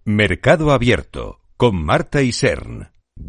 Mercado Abierto, con Marta Isern.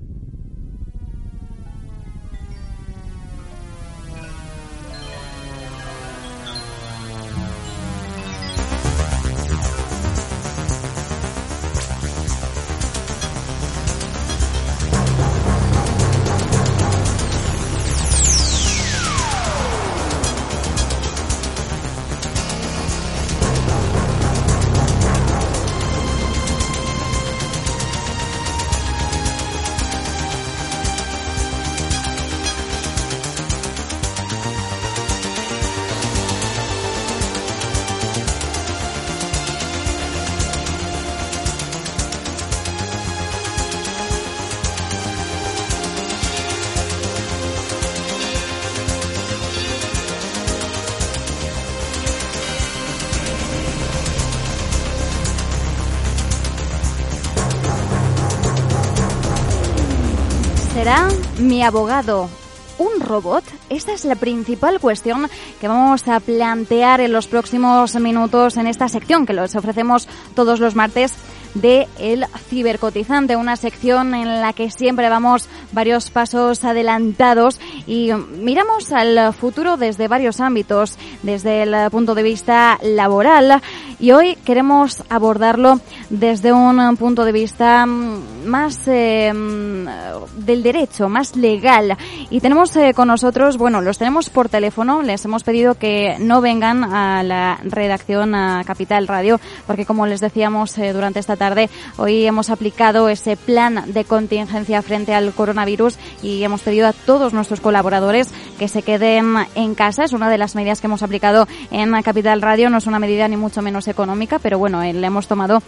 ¿Será mi abogado un robot? Esta es la principal cuestión que vamos a plantear en los próximos minutos en esta sección que les ofrecemos todos los martes de El Cibercotizante, una sección en la que siempre vamos varios pasos adelantados y miramos al futuro desde varios ámbitos, desde el punto de vista laboral, y hoy queremos abordarlo desde un punto de vista más del derecho, más legal. Y tenemos con nosotros, los tenemos por teléfono, les hemos pedido que no vengan a la redacción a Capital Radio, porque como les decíamos durante esta tarde, hoy hemos aplicado ese plan de contingencia frente al coronavirus y hemos pedido a todos nuestros colaboradores que se queden en casa. Es una de las medidas que hemos aplicado en Capital Radio. No es una medida ni mucho menos económica, pero la hemos tomado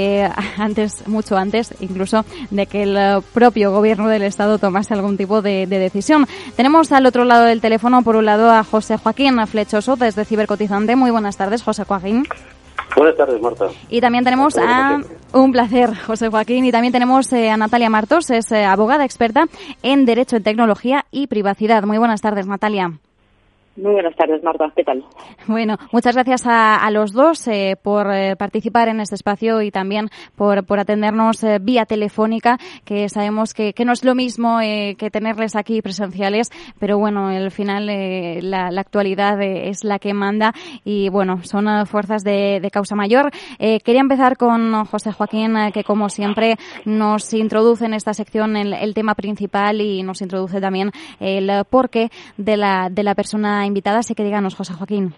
mucho antes incluso de que el propio gobierno del Estado tomase algún tipo de decisión. Tenemos al otro lado del teléfono, por un lado, a José Joaquín Flechoso desde Cibercotizante. Muy buenas tardes, José Joaquín. Buenas tardes, Marta. Y también tenemos un placer, José Joaquín, y también tenemos a Natalia Martos, es abogada experta en Derecho en Tecnología y Privacidad. Muy buenas tardes, Natalia. Muy buenas tardes, Marta. ¿Qué tal? Bueno, muchas gracias a los dos por participar en este espacio y también por atendernos vía telefónica, que sabemos que no es lo mismo que tenerles aquí presenciales, pero al final la actualidad es la que manda y son fuerzas de causa mayor. Quería empezar con José Joaquín, que como siempre nos introduce en esta sección el tema principal y nos introduce también el porqué de la persona invitada, así que díganos, José Joaquín.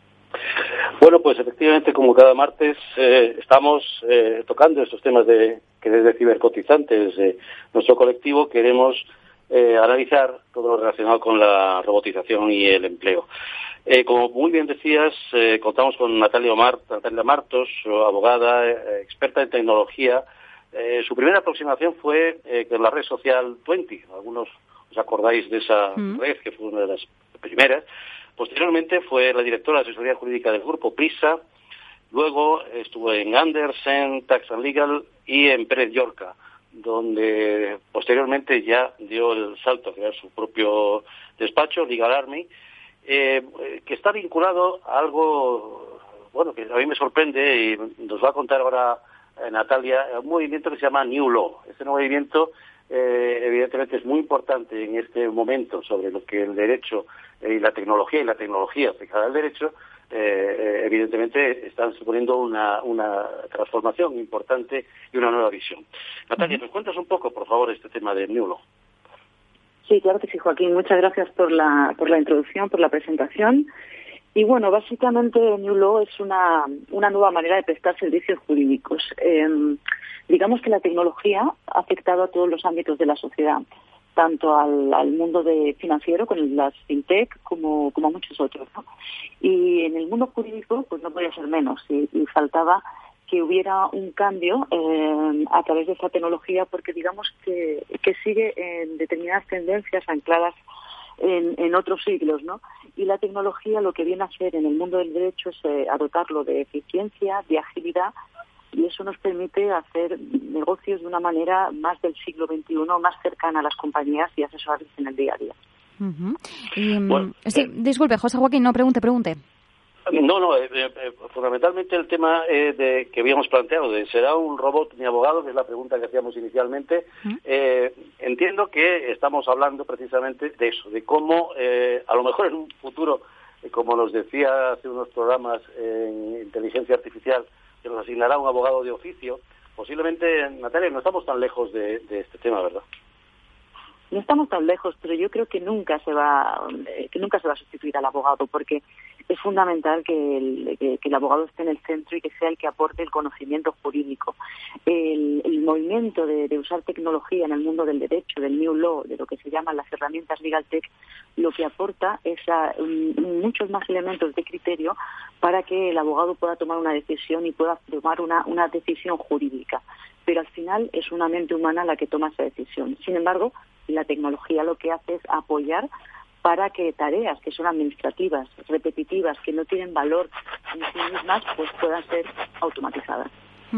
Bueno, pues efectivamente, como cada martes, estamos tocando estos temas que desde Cibercotizante, desde nuestro colectivo, queremos analizar todo lo relacionado con la robotización y el empleo. Como muy bien decías, contamos con Natalia Martos, abogada, experta en tecnología. Su primera aproximación fue con la red social Twenty. Algunos os acordáis de esa red, que fue una de las primeras. Posteriormente fue la directora de asesoría jurídica del grupo Prisa. Luego estuvo en Andersen, Tax and Legal y en Pérez Llorca, donde posteriormente ya dio el salto a crear su propio despacho, Legal Army, que está vinculado a algo que a mí me sorprende y nos va a contar ahora Natalia, un movimiento que se llama New Law. Este movimiento evidentemente es muy importante en este momento sobre lo que el derecho y la tecnología aplicada al derecho evidentemente están suponiendo una transformación importante y una nueva visión. Natalia, ¿nos cuentas un poco, por favor, este tema de New Law? Sí, claro que sí, Joaquín. Muchas gracias por la introducción, por la presentación. Y básicamente New Law es una nueva manera de prestar servicios jurídicos. Digamos que la tecnología ha afectado a todos los ámbitos de la sociedad, tanto al mundo financiero con las fintech como a muchos otros, ¿no? Y en el mundo jurídico pues no podía ser menos y faltaba que hubiera un cambio a través de esa tecnología, porque digamos que sigue en determinadas tendencias ancladas en otros siglos, ¿no? Y la tecnología lo que viene a hacer en el mundo del derecho es dotarlo de eficiencia, de agilidad, y eso nos permite hacer negocios de una manera más del siglo XXI, más cercana a las compañías y asesorarles en el día a día. Sí, disculpe, José Joaquín, no, pregunte. No, fundamentalmente el tema que habíamos planteado, de ¿será un robot mi abogado?, que es la pregunta que hacíamos inicialmente. Entiendo que estamos hablando precisamente de eso, de cómo a lo mejor en un futuro, como nos decía hace unos programas en inteligencia artificial, que nos asignará un abogado de oficio. Posiblemente, Natalia, no estamos tan lejos de este tema, ¿verdad? No estamos tan lejos, pero yo creo que nunca se va a sustituir al abogado, porque es fundamental que el abogado esté en el centro y que sea el que aporte el conocimiento jurídico. El movimiento de usar tecnología en el mundo del derecho, del New Law, de lo que se llaman las herramientas Legal Tech, lo que aporta es muchos más elementos de criterio para que el abogado pueda tomar una decisión y pueda tomar una decisión jurídica. Pero al final es una mente humana la que toma esa decisión. Sin embargo, la tecnología lo que hace es apoyar para que tareas que son administrativas, repetitivas, que no tienen valor en sí mismas, pues puedan ser automatizadas.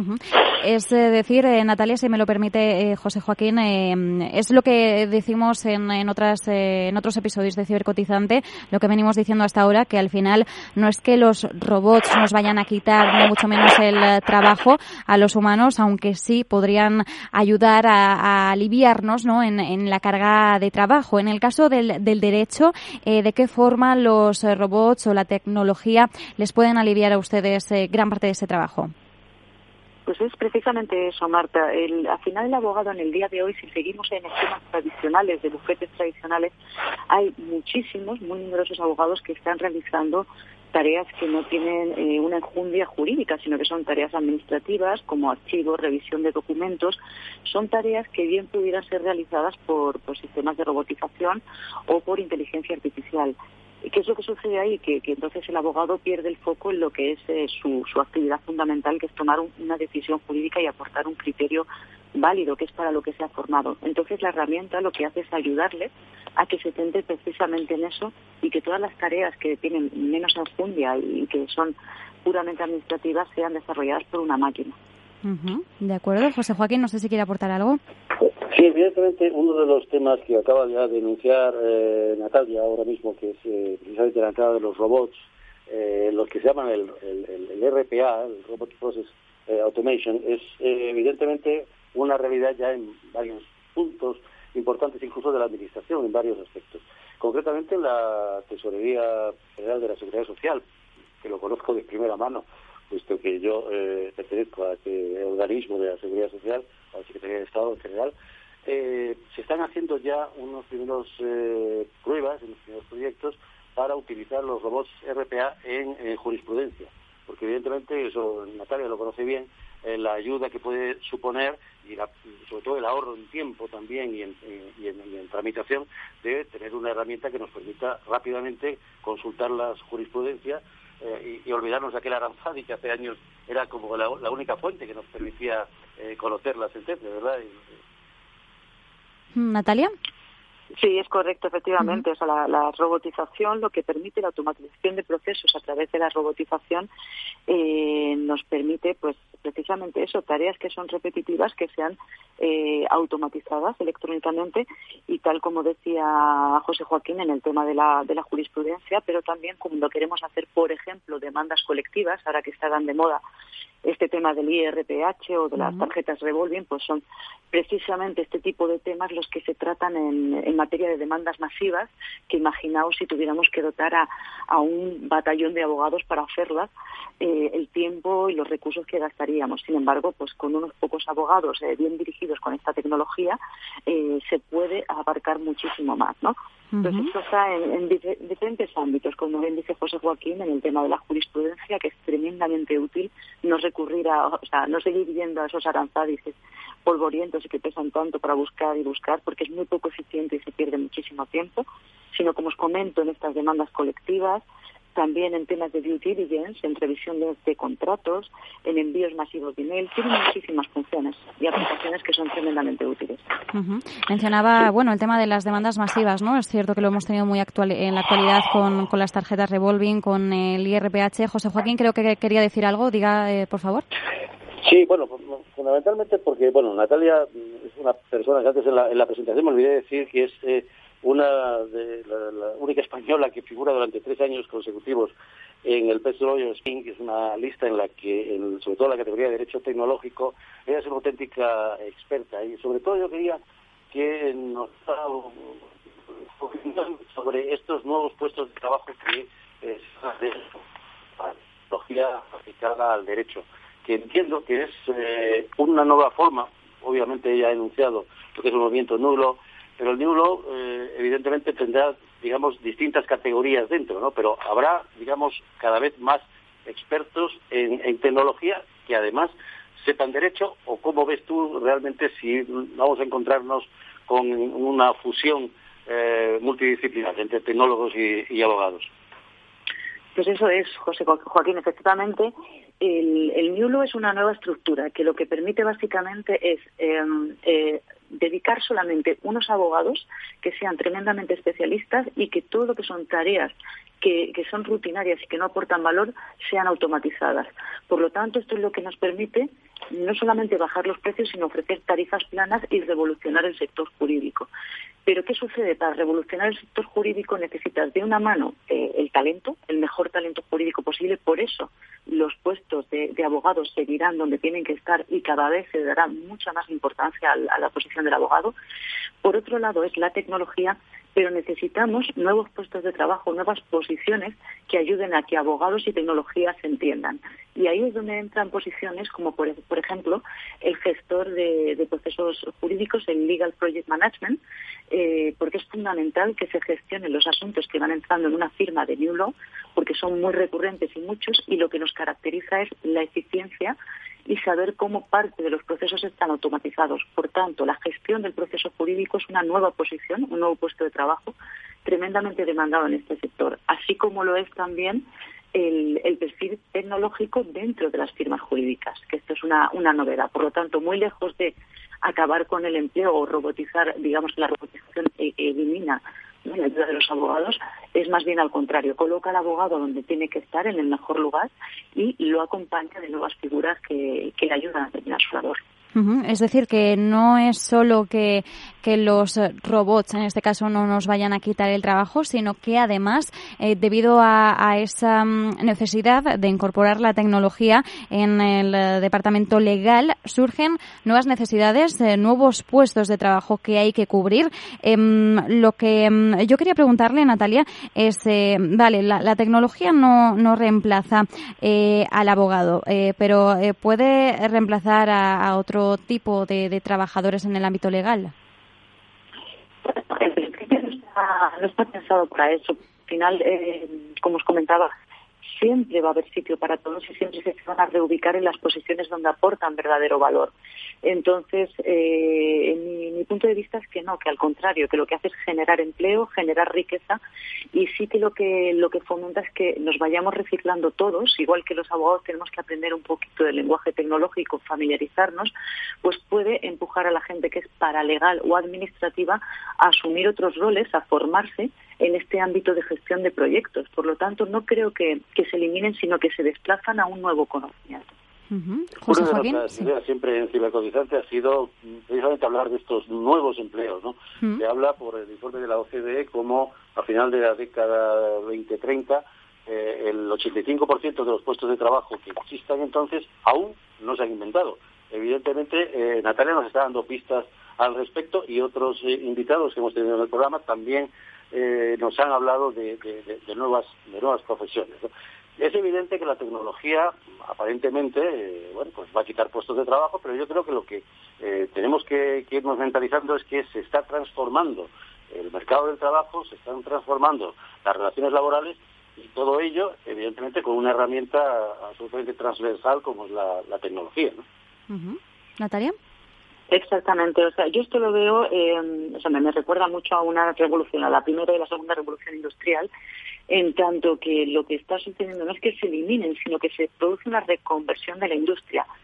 Es decir, Natalia, si me lo permite José Joaquín, es lo que decimos en otros episodios de Cibercotizante, lo que venimos diciendo hasta ahora, que al final no es que los robots nos vayan a quitar ni mucho menos el trabajo a los humanos, aunque sí podrían ayudar a aliviarnos, ¿no?, en la carga de trabajo. En el caso del derecho, ¿de qué forma los robots o la tecnología les pueden aliviar a ustedes gran parte de ese trabajo? Pues es precisamente eso, Marta. Al final el abogado en el día de hoy, si seguimos en esquemas tradicionales, de bufetes tradicionales, hay muchísimos, muy numerosos abogados que están realizando tareas que no tienen una enjundia jurídica, sino que son tareas administrativas, como archivos, revisión de documentos. Son tareas que bien pudieran ser realizadas por sistemas de robotización o por inteligencia artificial. ¿Qué es lo que sucede ahí? Que entonces el abogado pierde el foco en lo que es su actividad fundamental, que es tomar una decisión jurídica y aportar un criterio válido, que es para lo que se ha formado. Entonces la herramienta lo que hace es ayudarle a que se centre precisamente en eso y que todas las tareas que tienen menos enjundia y que son puramente administrativas sean desarrolladas por una máquina. De acuerdo. José Joaquín, no sé si quiere aportar algo. Sí, evidentemente uno de los temas que acaba ya de denunciar Natalia ahora mismo, que es precisamente la entrada de los robots, los que se llaman el RPA, el Robot Process Automation, es evidentemente una realidad ya en varios puntos importantes, incluso de la administración, en varios aspectos. Concretamente en la Tesorería General de la Seguridad Social, que lo conozco de primera mano, puesto que yo pertenezco a este organismo de la Seguridad Social, a la Secretaría de Estado en general. Se están haciendo ya unos primeros pruebas, unos primeros proyectos para utilizar los robots RPA en jurisprudencia, porque evidentemente, eso Natalia lo conoce bien, la ayuda que puede suponer y sobre todo el ahorro en tiempo también y en tramitación de tener una herramienta que nos permita rápidamente consultar las jurisprudencias y olvidarnos de aquel Aranzadi que hace años era como la única fuente que nos permitía conocer la sentencia, ¿verdad? Natalia. Sí, es correcto, efectivamente. O sea, la robotización, lo que permite la automatización de procesos a través de la robotización, nos permite, pues, precisamente eso, tareas que son repetitivas, que sean automatizadas electrónicamente, y tal como decía José Joaquín en el tema de la jurisprudencia, pero también cuando queremos hacer, por ejemplo, demandas colectivas, ahora que está tan de moda este tema del IRPH o de las tarjetas revolving, pues son precisamente este tipo de temas los que se tratan en materia de demandas masivas, que imaginaos si tuviéramos que dotar a un batallón de abogados para hacerlas, el tiempo y los recursos que gastaríamos. Sin embargo, pues con unos pocos abogados bien dirigidos con esta tecnología, se puede abarcar muchísimo más, ¿no? Entonces esto está en diferentes ámbitos, como bien dice José Joaquín, en el tema de la jurisprudencia, que es tremendamente útil no recurrir no seguir yendo a esos aranzadices polvorientos y que pesan tanto para buscar y buscar, porque es muy poco eficiente y se pierde muchísimo tiempo, sino, como os comento, en estas demandas colectivas, también en temas de due diligence, en revisión de contratos, en envíos masivos de email. Tienen muchísimas funciones y aplicaciones que son tremendamente útiles. Mencionaba, el tema de las demandas masivas, ¿no? Es cierto que lo hemos tenido muy en la actualidad con las tarjetas revolving, con el IRPH. José Joaquín, creo que quería decir algo. Diga, por favor. Sí, fundamentalmente porque, Natalia una persona que antes en la presentación me olvidé de decir que es la única española que figura durante 3 años consecutivos en el Best Lawyers Inc., que es una lista en la que, sobre todo en la categoría de Derecho Tecnológico, ella es una auténtica experta. Y sobre todo yo quería que nos sobre estos nuevos puestos de trabajo que es la tecnología aplicada al derecho, que entiendo que es una nueva forma. Obviamente ella ha enunciado lo que es un movimiento New Law, pero el New Law evidentemente tendrá, digamos, distintas categorías dentro, ¿no? Pero habrá, digamos, cada vez más expertos en tecnología que además sepan derecho. ¿O cómo ves tú realmente si vamos a encontrarnos con una fusión multidisciplinar entre tecnólogos y abogados? Pues eso es, Joaquín, efectivamente. El New Law es una nueva estructura que lo que permite básicamente es dedicar solamente unos abogados que sean tremendamente especialistas y que todo lo que son tareas que son rutinarias y que no aportan valor sean automatizadas. Por lo tanto, esto es lo que nos permite no solamente bajar los precios, sino ofrecer tarifas planas y revolucionar el sector jurídico. Pero ¿qué sucede? Para revolucionar el sector jurídico necesitas de una mano el talento, el mejor talento jurídico posible. Por eso los puestos de abogados seguirán donde tienen que estar y cada vez se dará mucha más importancia a la posición del abogado. Por otro lado es la tecnología, pero necesitamos nuevos puestos de trabajo, nuevas posiciones que ayuden a que abogados y tecnología se entiendan. Y ahí es donde entran posiciones como, por ejemplo, el gestor de procesos jurídicos, el Legal Project Management, porque es fundamental que se gestionen los asuntos que van entrando en una firma de New Law, porque son muy recurrentes y muchos, y lo que nos caracteriza es la eficiencia y saber cómo parte de los procesos están automatizados. Por tanto, la gestión del proceso jurídico es una nueva posición, un nuevo puesto de trabajo tremendamente demandado en este sector, así como lo es también el perfil tecnológico dentro de las firmas jurídicas, que esto es una novedad. Por lo tanto, muy lejos de acabar con el empleo o robotizar, digamos que la robotización elimina la ayuda de los abogados, es más bien al contrario, coloca al abogado donde tiene que estar, en el mejor lugar, y lo acompaña de nuevas figuras que le ayudan a terminar su labor. Es decir, que no es solo que los robots, en este caso, no nos vayan a quitar el trabajo, sino que además, debido a esa necesidad de incorporar la tecnología en el departamento legal, surgen nuevas necesidades, nuevos puestos de trabajo que hay que cubrir. Lo que yo quería preguntarle, Natalia, es, vale, la tecnología no reemplaza al abogado, pero ¿puede reemplazar a otro tipo de trabajadores en el ámbito legal? En principio no está pensado para eso. Al final, como os comentaba, siempre va a haber sitio para todos y siempre se van a reubicar en las posiciones donde aportan verdadero valor. Entonces, mi punto de vista es que no, que al contrario, que lo que hace es generar empleo, generar riqueza, y sí que lo que fomenta es que nos vayamos reciclando todos, igual que los abogados tenemos que aprender un poquito del lenguaje tecnológico, familiarizarnos, pues puede empujar a la gente que es paralegal o administrativa a asumir otros roles, a formarse en este ámbito de gestión de proyectos. Por lo tanto, no creo que se eliminen, sino que se desplazan a un nuevo conocimiento. José Una de Joaquín, nuestras ideas siempre en Cibercotizante ha sido precisamente hablar de estos nuevos empleos, ¿no? Se habla por el informe de la OCDE como a final de la década 2030 el 85% de los puestos de trabajo que existan entonces aún no se han inventado. Evidentemente, Natalia nos está dando pistas al respecto y otros invitados que hemos tenido en el programa también nos han hablado de nuevas profesiones, ¿no? Es evidente que la tecnología aparentemente pues va a quitar puestos de trabajo, pero yo creo que lo que tenemos que irnos mentalizando es que se está transformando el mercado del trabajo, se están transformando las relaciones laborales y todo ello, evidentemente, con una herramienta absolutamente transversal como es la tecnología, ¿no? Natalia. Exactamente, o sea, yo esto lo veo, me recuerda mucho a una revolución, a la primera y la segunda revolución industrial, en tanto que lo que está sucediendo no es que se eliminen, sino que se produce una reconversión de la industria.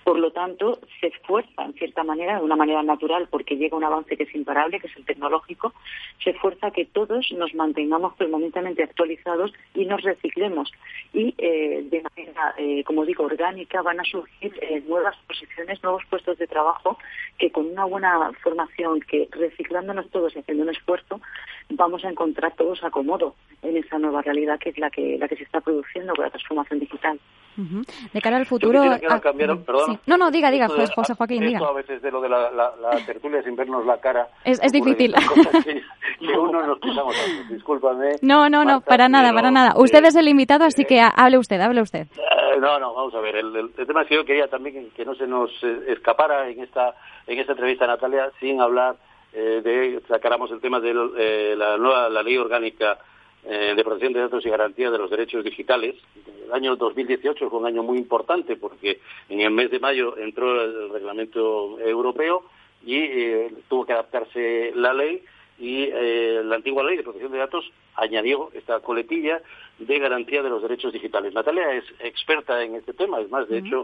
Por lo tanto, se esfuerza, en cierta manera, de una manera natural, porque llega un avance que es imparable, que es el tecnológico, se esfuerza que todos nos mantengamos permanentemente actualizados y nos reciclemos. Y de manera, como digo, orgánica, van a surgir nuevas posiciones, nuevos puestos de trabajo, que con una buena formación, que reciclándonos todos y haciendo un esfuerzo, vamos a encontrar todos acomodo en esa nueva realidad que es la que se está produciendo con la transformación digital. Uh-huh. De cara al futuro... Perdón. Sí. No, diga, José Joaquín, diga. Esto a veces de lo de la tertulia sin vernos la cara... Es difícil. Que uno nos pisamos antes, discúlpame. No, Marta, para nada. Usted es el invitado, así que hable usted. No, vamos a ver. El tema es que yo quería también que no se nos escapara en esta entrevista, Natalia, sin hablar sacáramos el tema de la ley orgánica de protección de datos y garantía de los derechos digitales. El año 2018 fue un año muy importante porque en el mes de mayo entró el reglamento europeo y tuvo que adaptarse la ley y la antigua ley de protección de datos añadió esta coletilla de garantía de los derechos digitales. Natalia es experta en este tema, es más, de hecho,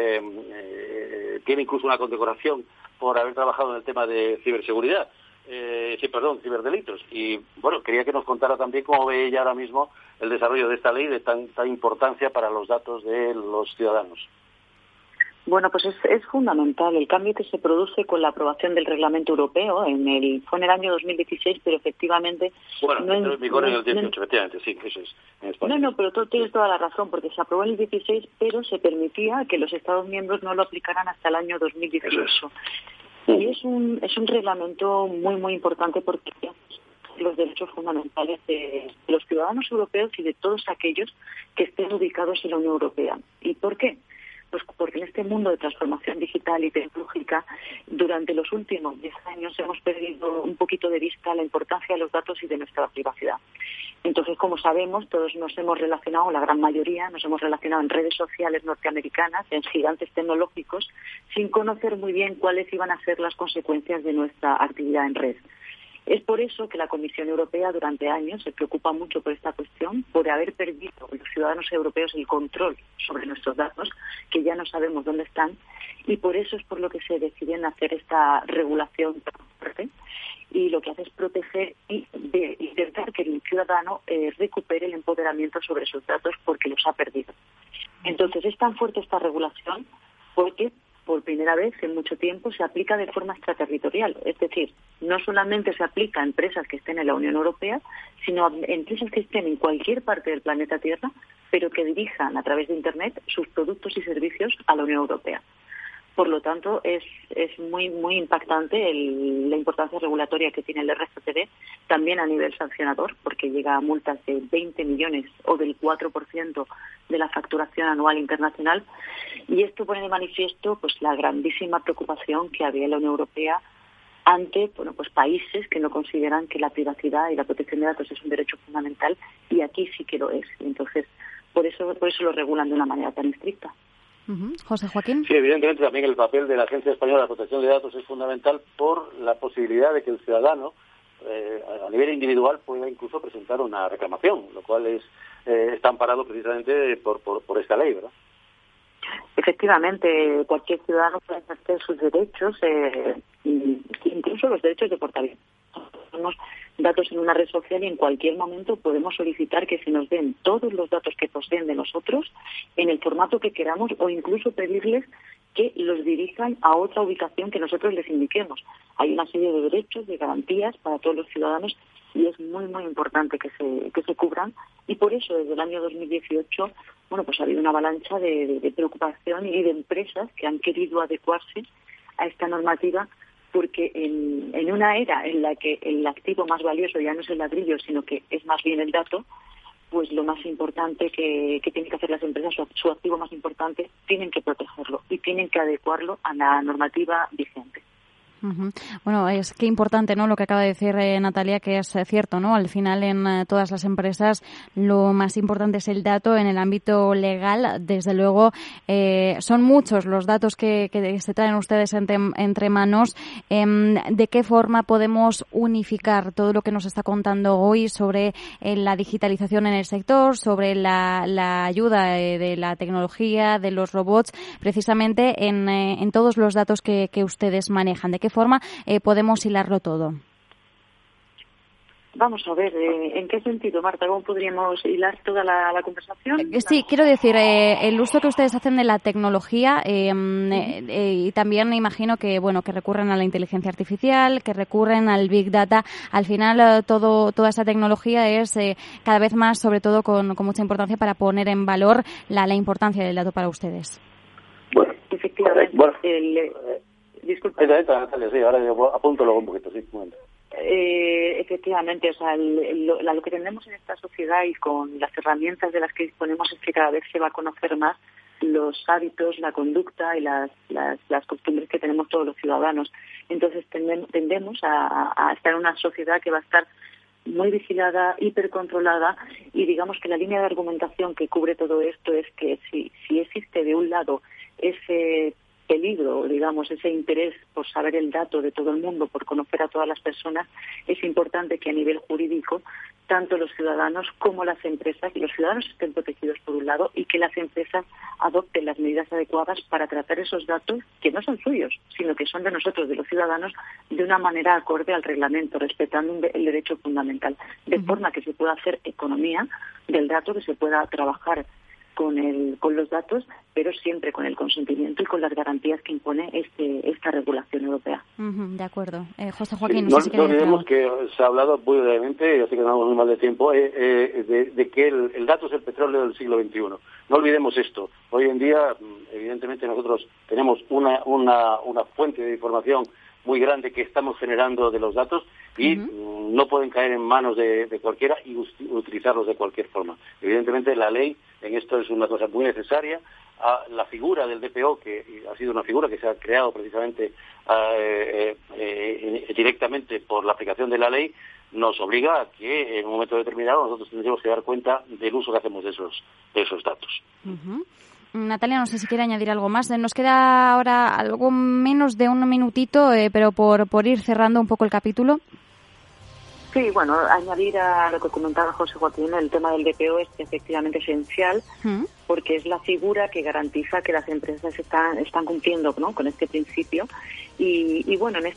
tiene incluso una condecoración por haber trabajado en el tema de ciberseguridad. Ciberdelitos. Y bueno, quería que nos contara también cómo ve ella ahora mismo el desarrollo de esta ley de tanta importancia para los datos de los ciudadanos. Bueno, pues es fundamental el cambio que se produce con la aprobación del reglamento europeo. Fue en el año 2016, pero efectivamente... Bueno, entró en vigor en el 18, efectivamente, sí, eso es. En España. No, pero tú tienes toda la razón, porque se aprobó en el 16, pero se permitía que los Estados miembros no lo aplicaran hasta el año 2018. Y es un reglamento muy, muy importante porque los derechos fundamentales de los ciudadanos europeos y de todos aquellos que estén ubicados en la Unión Europea. ¿Y por qué? Pues porque en este mundo de transformación digital y tecnológica, durante los últimos 10 años hemos perdido un poquito de vista la importancia de los datos y de nuestra privacidad. Entonces, como sabemos, todos nos hemos relacionado, la gran mayoría, nos hemos relacionado en redes sociales norteamericanas, en gigantes tecnológicos, sin conocer muy bien cuáles iban a ser las consecuencias de nuestra actividad en red. Es por eso que la Comisión Europea durante años se preocupa mucho por esta cuestión, por haber perdido los ciudadanos europeos el control sobre nuestros datos, que ya no sabemos dónde están, y por eso es por lo que se deciden hacer esta regulación tan fuerte. Y lo que hace es proteger y intentar que el ciudadano recupere el empoderamiento sobre sus datos porque los ha perdido. Entonces es tan fuerte esta regulación porque por primera vez en mucho tiempo se aplica de forma extraterritorial. Es decir, no solamente se aplica a empresas que estén en la Unión Europea, sino a empresas que estén en cualquier parte del planeta Tierra, pero que dirijan a través de Internet sus productos y servicios a la Unión Europea. Por lo tanto, es muy muy impactante la importancia regulatoria que tiene el RGPD, también a nivel sancionador, porque llega a multas de 20 millones o del 4% de la facturación anual internacional. Y esto pone de manifiesto pues la grandísima preocupación que había en la Unión Europea ante países que no consideran que la privacidad y la protección de datos es un derecho fundamental, y aquí sí que lo es. Entonces, por eso lo regulan de una manera tan estricta. José Joaquín. Sí, evidentemente también el papel de la Agencia Española de Protección de Datos es fundamental por la posibilidad de que el ciudadano a nivel individual pueda incluso presentar una reclamación, lo cual está amparado precisamente por esta ley, ¿verdad? Efectivamente, cualquier ciudadano puede ejercer sus derechos, incluso los derechos de portabilidad. Tenemos datos en una red social y en cualquier momento podemos solicitar que se nos den todos los datos que poseen de nosotros en el formato que queramos, o incluso pedirles que los dirijan a otra ubicación que nosotros les indiquemos. Hay una serie de derechos, de garantías para todos los ciudadanos, y es muy muy importante que se cubran, y por eso desde el año 2018 ha habido una avalancha de preocupación y de empresas que han querido adecuarse a esta normativa, porque en una era en la que el activo más valioso ya no es el ladrillo, sino que es más bien el dato, pues lo más importante que tienen que hacer las empresas, su activo más importante, tienen que protegerlo y tienen que adecuarlo a la normativa vigente. Bueno, es que importante, ¿no?, lo que acaba de decir Natalia, que es cierto, ¿no? Al final, en todas las empresas, lo más importante es el dato. En el ámbito legal, desde luego, son muchos los datos que se traen ustedes entre manos. ¿De qué forma podemos unificar todo lo que nos está contando hoy sobre la digitalización en el sector, sobre la ayuda de la tecnología, de los robots, precisamente en todos los datos que ustedes manejan? ¿De qué forma podemos hilarlo todo? Vamos a ver, ¿en qué sentido, Marta? ¿Cómo podríamos hilar toda la conversación? Sí, quiero decir, el uso que ustedes hacen de la tecnología y también me imagino que, bueno, que recurren a la inteligencia artificial, que recurren al Big Data. Al final, toda esa tecnología es cada vez más, sobre todo con mucha importancia, para poner en valor la importancia del dato para ustedes. Bueno, efectivamente. Disculpa. Natalia, sí, ahora yo apunto luego un poquito, sí, un momento. Efectivamente, o sea, lo que tenemos en esta sociedad y con las herramientas de las que disponemos es que cada vez se va a conocer más los hábitos, la conducta y las costumbres que tenemos todos los ciudadanos. Entonces tendemos a estar en una sociedad que va a estar muy vigilada, hipercontrolada, y digamos que la línea de argumentación que cubre todo esto es que si existe de un lado ese peligro, digamos, ese interés por saber el dato de todo el mundo, por conocer a todas las personas, es importante que a nivel jurídico, tanto los ciudadanos como las empresas, y los ciudadanos estén protegidos por un lado, y que las empresas adopten las medidas adecuadas para tratar esos datos que no son suyos, sino que son de nosotros, de los ciudadanos, de una manera acorde al reglamento, respetando el derecho fundamental, de forma que se pueda hacer economía del dato, que se pueda trabajar con los datos, pero siempre con el consentimiento y con las garantías que impone esta regulación europea. De acuerdo. José Joaquín, no olvidemos que se ha hablado muy brevemente, y así que no vamos muy mal de tiempo, de que el dato es el petróleo del siglo XXI. No olvidemos esto. Hoy en día, evidentemente, nosotros tenemos una fuente de información muy grande que estamos generando de los datos y no pueden caer en manos de cualquiera y utilizarlos de cualquier forma. Evidentemente, la ley en esto es una cosa muy necesaria. La figura del DPO, que ha sido una figura que se ha creado precisamente directamente por la aplicación de la ley, nos obliga a que en un momento determinado nosotros tendremos que dar cuenta del uso que hacemos de esos datos. Natalia, no sé si quiere añadir algo más. Nos queda ahora algo menos de un minutito, pero por ir cerrando un poco el capítulo. Sí, bueno, añadir a lo que comentaba José Joaquín, el tema del DPO es efectivamente esencial, porque es la figura que garantiza que las empresas están cumpliendo, ¿no?, con este principio. Y bueno, en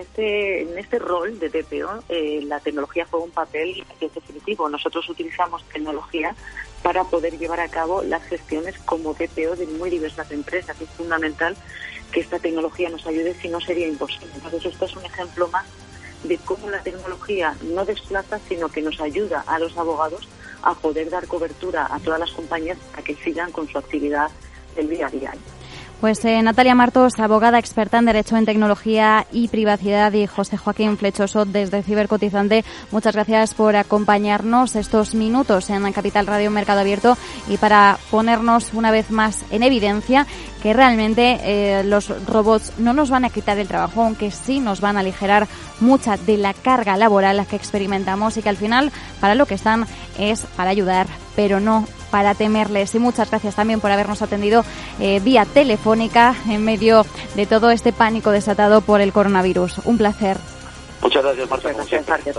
este rol de DPO, la tecnología juega un papel que es definitivo. Nosotros utilizamos tecnología para poder llevar a cabo las gestiones como DPO de muy diversas empresas. Es fundamental que esta tecnología nos ayude, si no sería imposible. Entonces, esto es un ejemplo más de cómo la tecnología no desplaza, sino que nos ayuda a los abogados a poder dar cobertura a todas las compañías a que sigan con su actividad del día a día. Pues Natalia Martos, abogada experta en Derecho en Tecnología y Privacidad, y José Joaquín Flechoso desde Cibercotizante, muchas gracias por acompañarnos estos minutos en Capital Radio Mercado Abierto y para ponernos una vez más en evidencia que realmente los robots no nos van a quitar el trabajo, aunque sí nos van a aligerar mucha de la carga laboral que experimentamos, y que al final para lo que están es para ayudar, pero no para temerles. Y muchas gracias también por habernos atendido vía telefónica en medio de todo este pánico desatado por el coronavirus. Un placer. Muchas gracias, Marta. Gracias.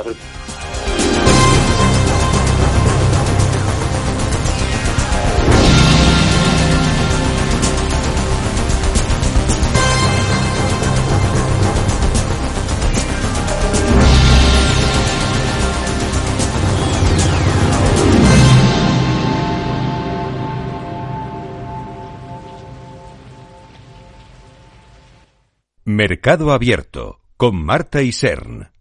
Mercado Abierto con Marta Isern.